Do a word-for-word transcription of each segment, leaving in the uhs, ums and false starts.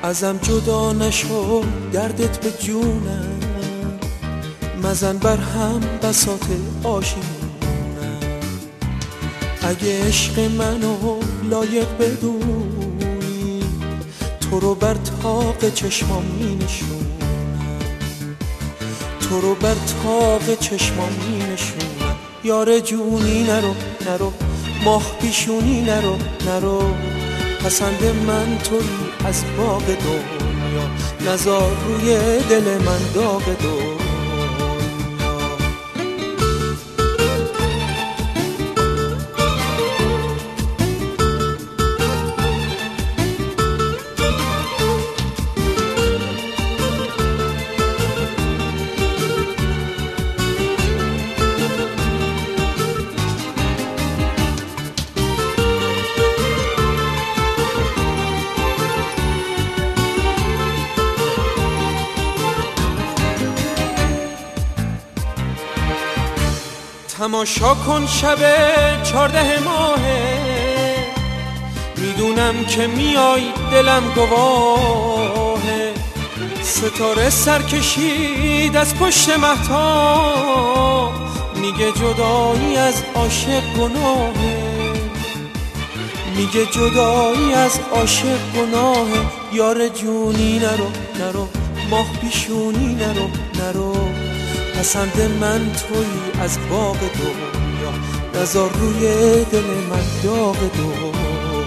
ازم جدا نشو دردت به جونم، مزن بر هم بساط آشیونم. اگه عشق منو لایق بدونی، تو رو بر طاق چشمام می نشونم، تو رو بر طاق چشمام می نشونم. یار جونی نرو نرو، ماه پیشونی نرو نرو، پسند من تویی از باغ دنیا، نزار روی دل من داغ دنیا. تماشا کن شب چارده ماهه، میدونم که میای دلم گواهه. ستاره سر کشید از پشت مهتاب، میگه جدایی از عاشق گناهه، میگه جدایی از عاشق گناهه. یار جونی نرو نرو، ماه پیشونی نرو نرو، پسند من تویی از باغ دنیا، نزار روی دل من داغ دنیا.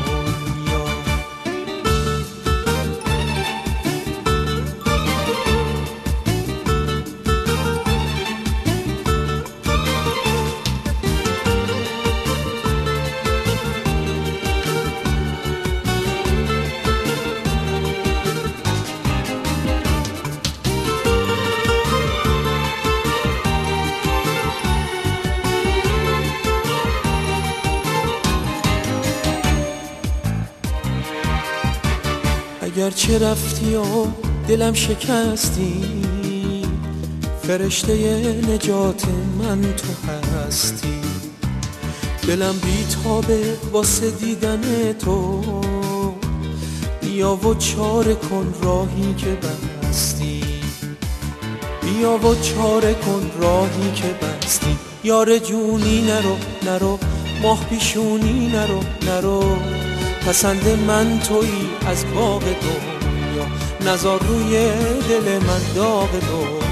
اگرچه رفتی و دلم شکستی، فرشته نجات من تو هستی. دلم بیتابه واسه دیدن تو، بیا و چاره کن راهی که بستی، بیا و چاره کن راهی که بستی. یار جونی نرو نرو، ماه پیشونی نرو نرو، پسند من تویی از باغ دنیا، نزار روی دل من داغ دنیا.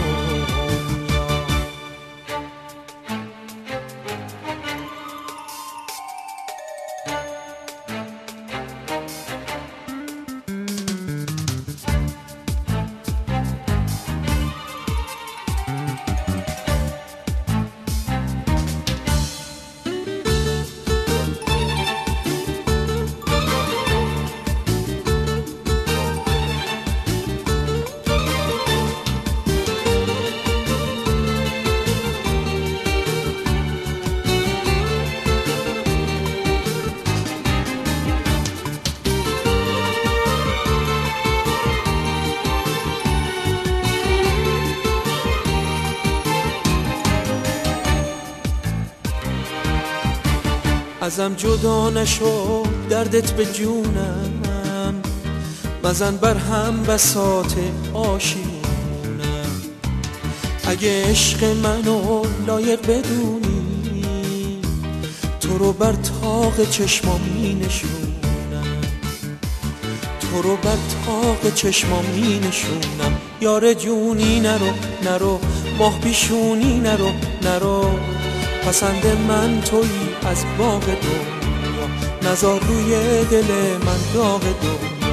ازم جدا نشو دردت به جونم، مزن بر هم بساط آشیونم. اگه عشق منو لایق بدونی، تو رو بر طاق چشمام می نشونم، تو رو بر طاق چشمام می نشونم. یار جونی نرو نرو، ماه پیشونی نرو نرو، پسند من تویی از باغ دنیا، نزار روی دل من داغ دنیا.